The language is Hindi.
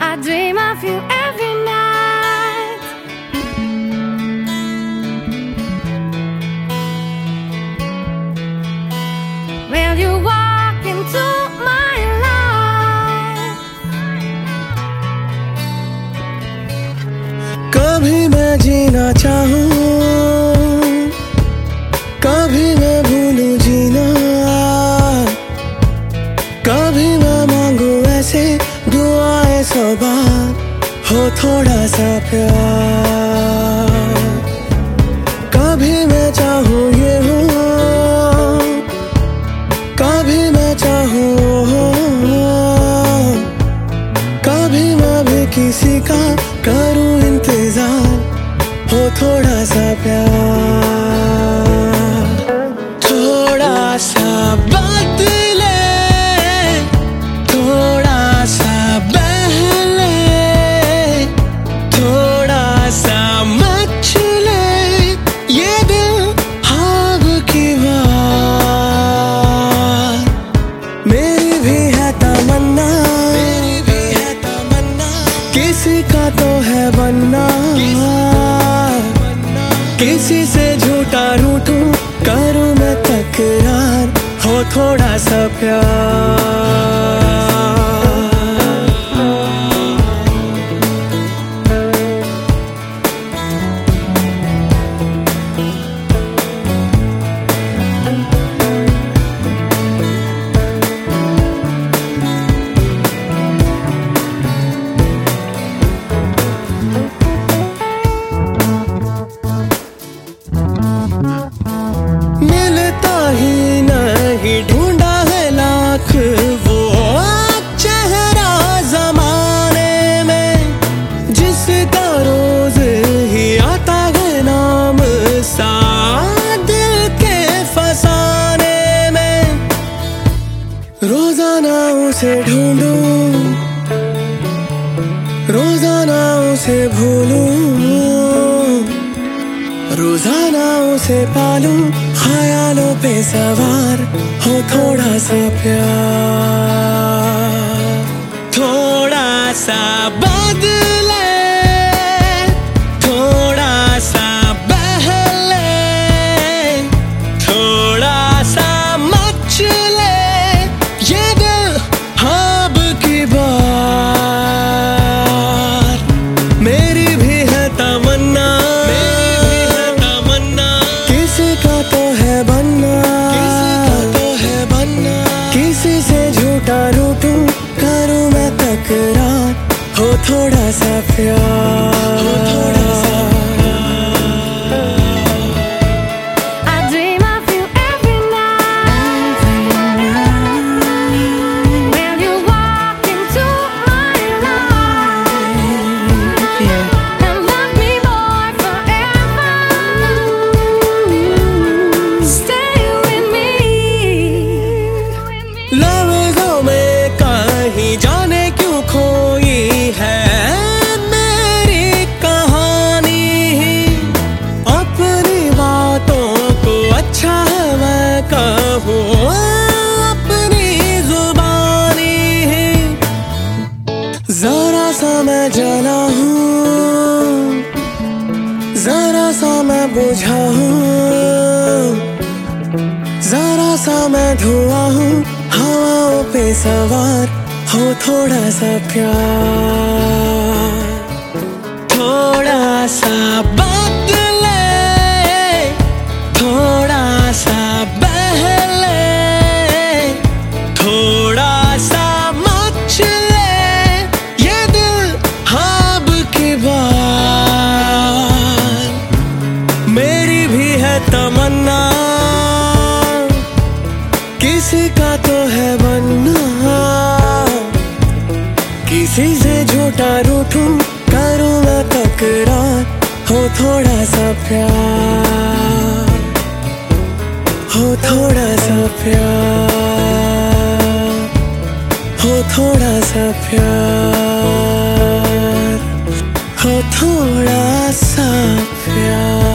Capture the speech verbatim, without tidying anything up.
I dream of you every night. Will you walk into my life? कभी मैं जीना चाहूँ, कभी मैं भूलूं जीना, कभी मैं मांगू ऐसे दुआएं सौ बार, हो थोड़ा सा प्यार। कभी मैं चाहूँ ये हो, कभी मैं चाहूँ हो, कभी मैं भी किसी का करूँ इंतजार, हो थोड़ा सा प्यार। थोड़ा सा बदले, थोड़ा सा बहले, थोड़ा सा मचले ये दिल ख्वाब की बात। मेरी भी है तमन्ना, मेरी भी है तमन्ना, किसी का तो है बनना, किसी से झूठा रूठूं करूं मैं तकरार, हो थोड़ा सा प्यार। मिलता ही नहीं ढूंढा है लाख वो चेहरा जमाने में, जिसका रोज ही आता है नाम सा दिल के फसाने में। रोजाना उसे ढूंढूं, रोजाना उसे भूलूं, रोजाना उसे पालूं ख्यालों पे सवार, हो थोड़ा सा प्यार। थोड़ा सा बदले, थोड़ा सा बहले, थोड़ा सा मचले ये दिल ख्वाब की बात। मेरी भी है तमन्ना, तो है बनना, किसी का तो है बनना, किसी से झूठा रूठूं करूं मैं तकरार, हो थोड़ा सा प्यार, हो थोड़ा सा I dream of you every night. Will you walk into my life and love me more forever? Stay with me. लफ्ज़ों में कहीं जाने क्यों खोई है मेरी कहानी, अपनी बातों को अच्छा है मैं कहूँ अपनी जुबानी। जरा सा मैं जला हूँ, जरा सा मैं बुझा हूँ, जरा सा मैं धुआं हूँ हवाओं पे सवार, हो थोड़ा सा प्यार। थोड़ा सा बदले, थोड़ा सा बहले, थोड़ा सा मचले ये दिल ख्वाब की बात। मेरी भी है तमन्ना, किसी का तो है बनना, किसी से झूठा रूठूं करूं मैं तकरार, हो थोड़ा सा प्यार, हो थोड़ा सा प्यार, हो थोड़ा सा प्यार, हो थोड़ा सा प्यार।